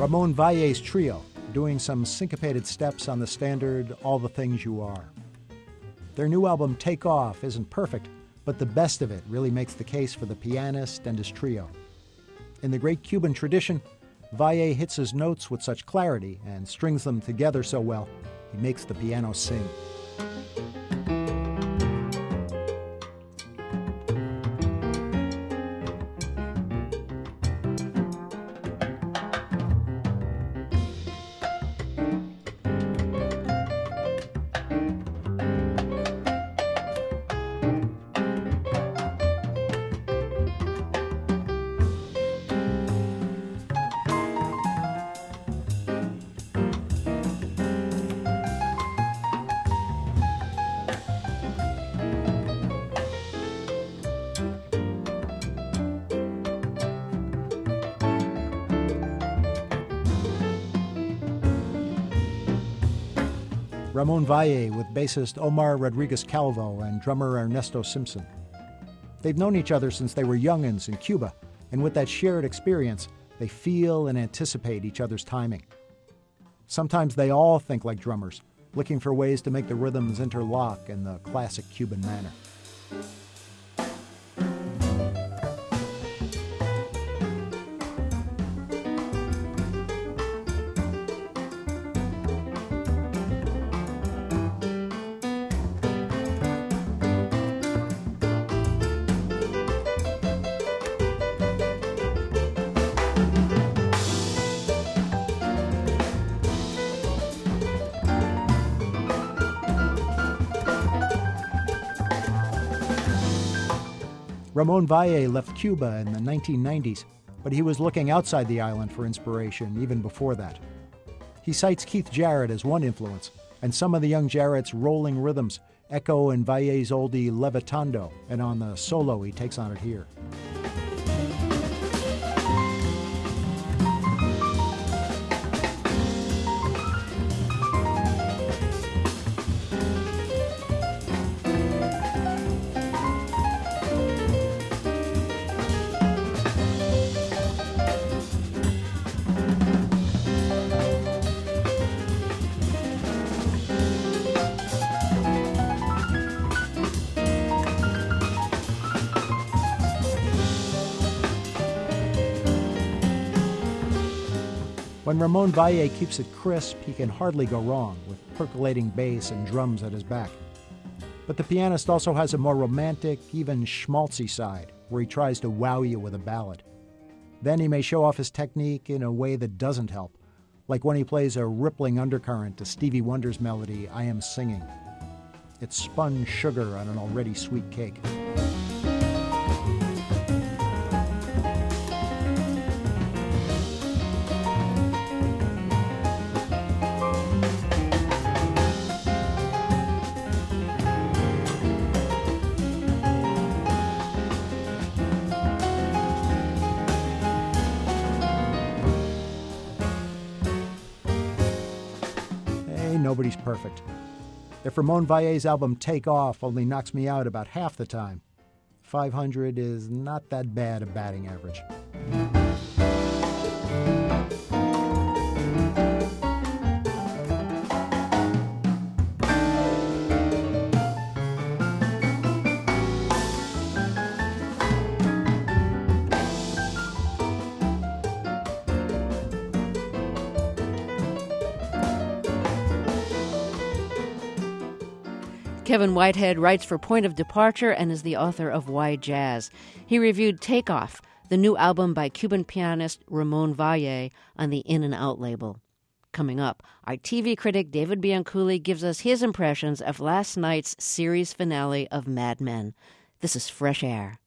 Ramon Valle's trio, doing some syncopated steps on the standard All the Things You Are. Their new album, Take Off, isn't perfect, but the best of it really makes the case for the pianist and his trio. In the great Cuban tradition, Valle hits his notes with such clarity and strings them together so well, he makes the piano sing. Ramon Valle with bassist Omar Rodriguez Calvo and drummer Ernesto Simpson. They've known each other since they were youngins in Cuba, and with that shared experience, they feel and anticipate each other's timing. Sometimes they all think like drummers, looking for ways to make the rhythms interlock in the classic Cuban manner. Ramon Valle left Cuba in the 1990s, but he was looking outside the island for inspiration even before that. He cites Keith Jarrett as one influence, and some of the young Jarrett's rolling rhythms echo in Valle's oldie Levitando, and on the solo he takes on it here. When Ramon Valle keeps it crisp, he can hardly go wrong, with percolating bass and drums at his back. But the pianist also has a more romantic, even schmaltzy side, where he tries to wow you with a ballad. Then he may show off his technique in a way that doesn't help, like when he plays a rippling undercurrent to Stevie Wonder's melody, I Am Singing. It's spun sugar on an already sweet cake. Nobody's perfect. If Ramon Valle's album Take Off only knocks me out about half the time, 500 is not that bad a batting average. Kevin Whitehead writes for Point of Departure and is the author of Why Jazz. He reviewed Take Off, the new album by Cuban pianist Ramon Valle on the In and Out label. Coming up, our TV critic David Bianculli gives us his impressions of last night's series finale of Mad Men. This is Fresh Air.